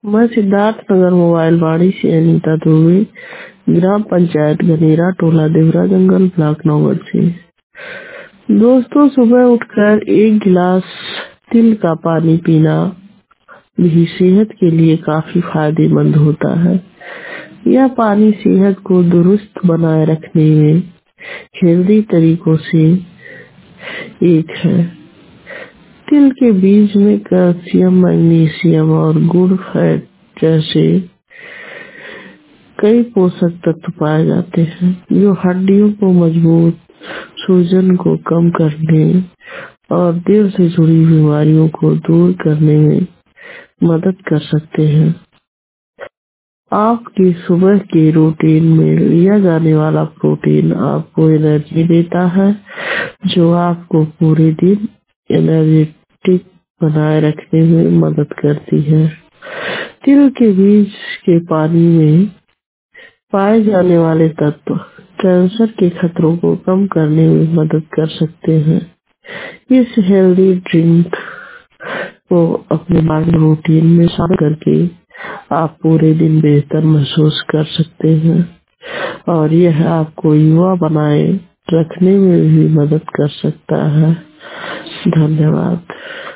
मैं सिद्धार्थ नगर मोबाइल वाड़ी से अनीता दुबे, ग्राम पंचायत गनेरा, टोला देवरा जंगल, ब्लॉक नौगढ़ से। दोस्तों, सुबह उठकर एक गिलास तिल का पानी पीना भी सेहत के लिए काफी फायदेमंद होता है। यह पानी सेहत को दुरुस्त बनाए रखने में हेल्दी तरीकों से एक है। तिल के बीज में कैल्शियम, मैग्नीशियम और गुड फैट जैसे कई पोषक तत्व पाए जाते हैं, जो हड्डियों को मजबूत, सूजन को कम करने और दिल से जुड़ी बीमारियों को दूर करने में मदद कर सकते हैं। आपकी सुबह के रूटीन में लिया जाने वाला प्रोटीन आपको एनर्जी देता है, जो आपको पूरे दिन एनर्जेटिक बनाए रखने में मदद करती है। तिल के बीज के पानी में पाए जाने वाले तत्व कैंसर के खतरों को कम करने में मदद कर सकते हैं। इस हेल्दी ड्रिंक को अपने मॉर्निंग रूटीन में शामिल करके आप पूरे दिन बेहतर महसूस कर सकते हैं और यह आपको युवा बनाए रखने में भी मदद कर सकता है। धन्यवाद।